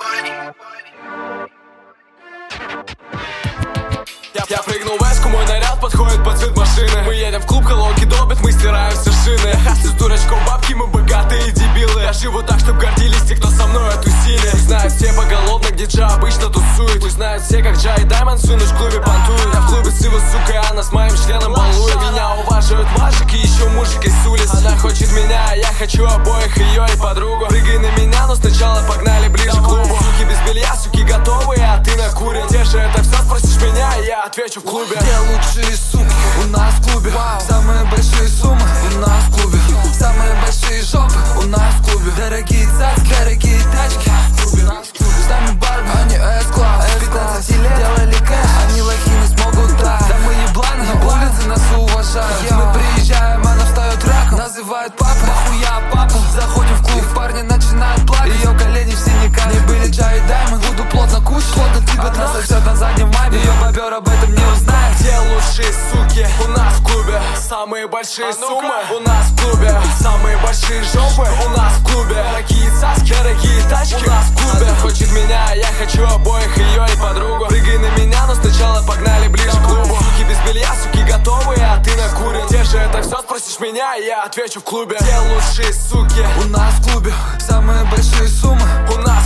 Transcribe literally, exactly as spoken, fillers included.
Я, я прыгнул в эску, мой наряд подходит под цвет машины. Мы едем в клуб, колонки долбят, мы стираем все шины. Я хастлю с дурачком бабки, мы богатые дебилы. Я живу так, чтоб гордились те, кто со мной отусили. Пусть знают все поголовно, где Джа обычно тусует. Пусть знают все, как Джа и Даймонд всю ночь в клубе понтуют. Я в клубе с его сукой, она с моим членом балует. Меня уважают мальчики, еще мужики с улиц. Она хочет меня, а я хочу обоих, ее и подругу. Прыгай на меня, но сначала погнали ближе к клубу. Суки без белья, суки готовые, а ты накурен. Где же это все, спросишь меня, я отвечу в клубе. Где лучшие суки? У нас в клубе. Самые большие суммы? У нас в клубе. Самые большие жопы? У нас в клубе. Дорогие цацки, дорогие тачки? У нас в клубе. С нами Барби, они S-класс. пятнадцать лет делали кэш, они лохи не смогут так. Да мы ебланы, на улице нас уважают. Мы приезжаем, она встает раком. Называют папа, нахуя папа. Заходим в клуб, парни начинают плакать. Ее колени в синяках. Не были Джа и Даймонд, буду плотно кушать. Плотно тебя насосет на заднем маме. Ее бобер об этом не узнает. Где лучшие суки? У нас в клубе. Самые большие а суммы? У нас в клубе. Самые большие жопы? У нас в клубе. Дорогие цаски, дорогие тачки? У нас в клубе. Она хочет меня, а я хочу обоих, ее и подругу. Прыгай на меня, но сначала погнали ближе к клубу. Суки без белья, суки готовые, а ты накурен. Где же это все, спросишь меня, я отвечу в клубе. Где лучшие суки? У нас в клубе. Самые большие суммы? У нас